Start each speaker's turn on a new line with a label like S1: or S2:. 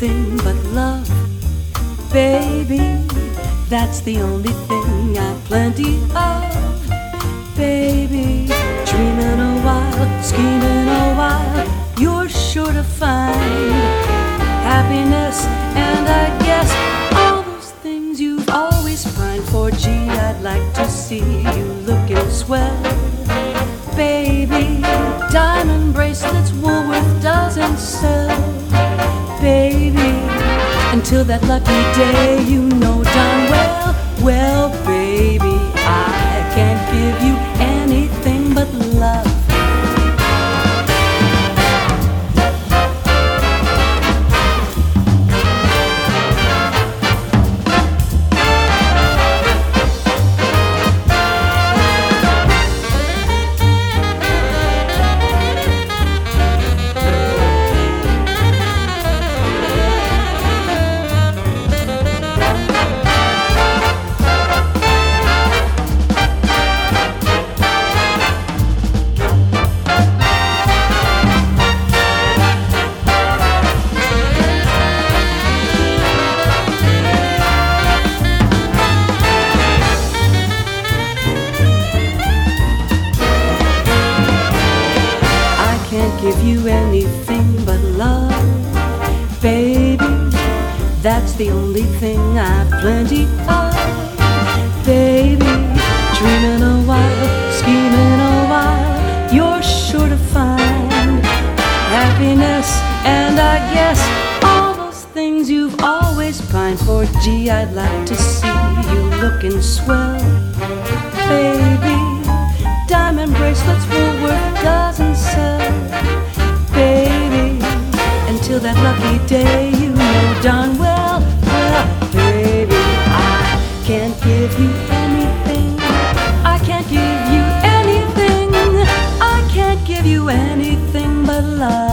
S1: anything but love, baby. That's the only thing I've plenty of, baby. Dreaming a while, scheming a while, you're sure to find happiness, and I guess all those things you've always pined for. Gee, I'd like to see you looking swell, baby. Diamond bracelets Woolworth doesn't sell, baby. Until that lucky day, you know darn well, well, baby, I can't give you anything but love. Can't give you anything but love, baby. That's the only thing I've plenty of, baby. Dreaming a while, scheming a while, you're sure to find happiness, and I guess all those things you've always pined for. Gee, I'd like to see you looking swell, baby. Diamond bracelets Woolworth doesn't sell, baby. Until that lucky day, you know darn well, well, baby, I can't give you anything. I can't give you anything. I can't give you anything but love.